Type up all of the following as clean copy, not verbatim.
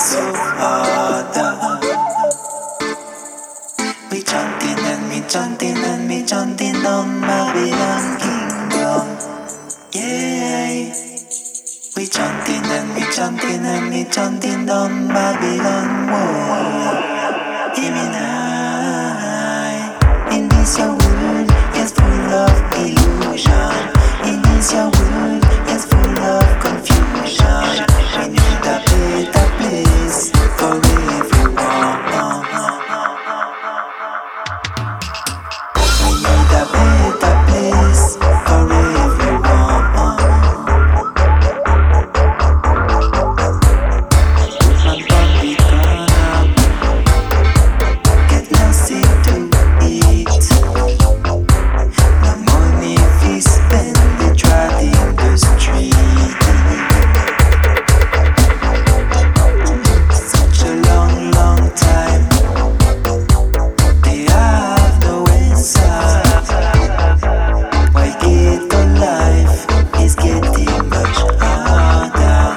so hard. We chanting and me chanting and me chanting down Babylon kingdom. Yeah. We chanting and me chanting and me chanting down Babylon wall. Hear me now. In this your world is full of illusion. In this your world is full of confusion. We need a better place for everyone. We need a better place for everyone. Man from the corner, get nothing to eat. No money fi spend, they trotting the street. Such a long, long time. They have no answer. Why ghetto life is getting much harder?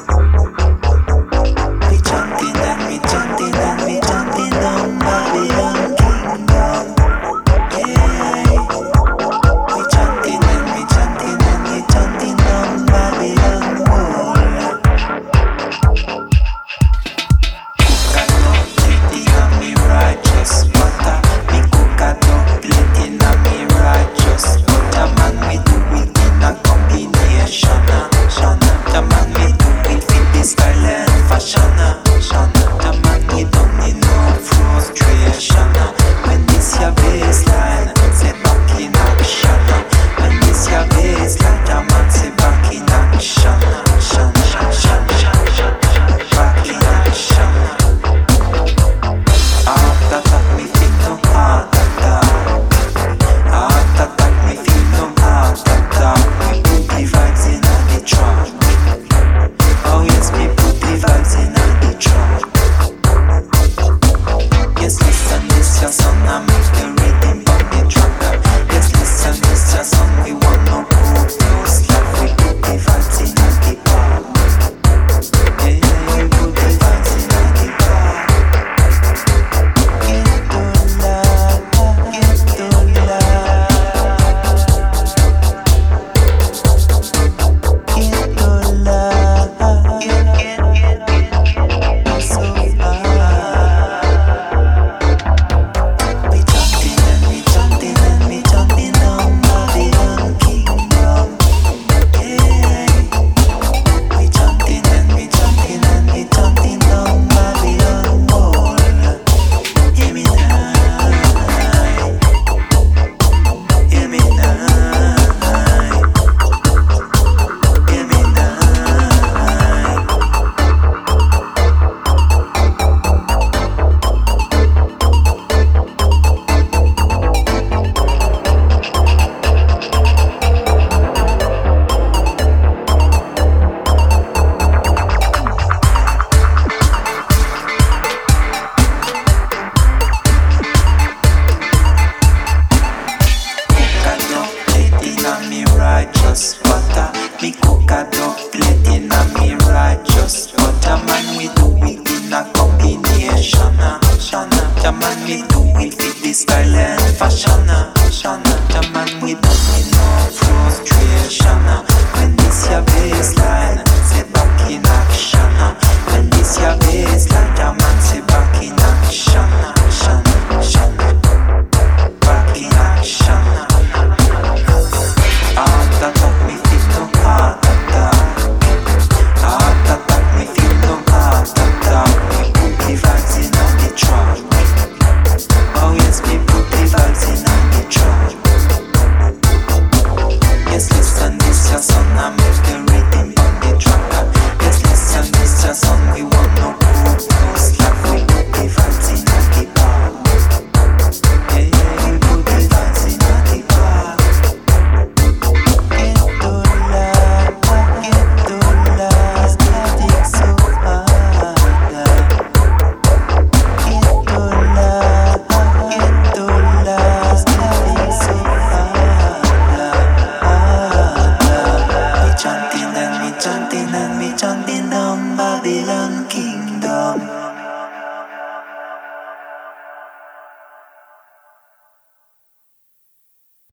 We chanting and we chanting and we chanting down Babylon kingdom. Yeah. We chanting and we chanting and we chanting down Babylon wall. Cook up plenty of me righteous butter. Me cook up plenty of me righteous butter. Man, we do it in a combination. The man, we do it with the style and fashion. The man, we don't need no frustration. When this your baseline, say back in action. When this your baseline, the man say back in action. Back in action. Heart attack, me feel no heart attack. Heart attack, me feel no heart attack. We put the vibes in the track. Oh yes, we put the vibes in the track. Yes, listen, this your song, I make the rhythm on the track. Yes, listen, this your song, we want no coke, no slack. We put the vibes in the park. Yeah, we put the vibes in the park. Get to love, get to love. Get to love, get so hard. We chanting and we chanting and we chanting down Babylon kingdom. Yeah. We chanting and we chanting and we chanting down Babylon wall. Hear me now. Hear me now. Hear me now. Cook up plenty na me righteous butter. Me cook up plenty na me righteous butter. Man, we do it in a combination. The man, we do it with the style and fashion. The man, we don't